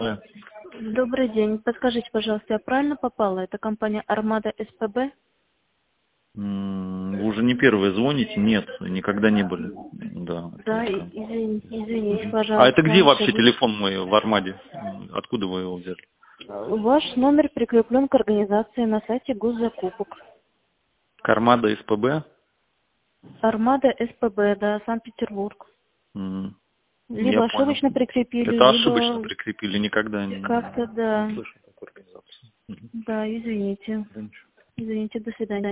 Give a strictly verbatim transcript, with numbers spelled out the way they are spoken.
Добрый день. Подскажите, пожалуйста, я правильно попала? Это компания Армада СПБ? М, Вы уже не первые звоните? Нет, никогда не были. Да, это Да, вот и- так. извини- извините, Мгм. А это где пожалуйста. вообще Сегодня- телефон мой в Армаде? М, Откуда вы его взяли? Ваш номер прикреплен к организации на сайте госзакупок. Кармада СПБ? Армада СПБ, да, Санкт-Петербург. М, Я Либо понял. ошибочно прикрепили, Это ошибочно либо прикрепили, никогда не, как-то, не да. слышал такой организации. Мгм. Да, извините. Да ничего. Извините, до свидания.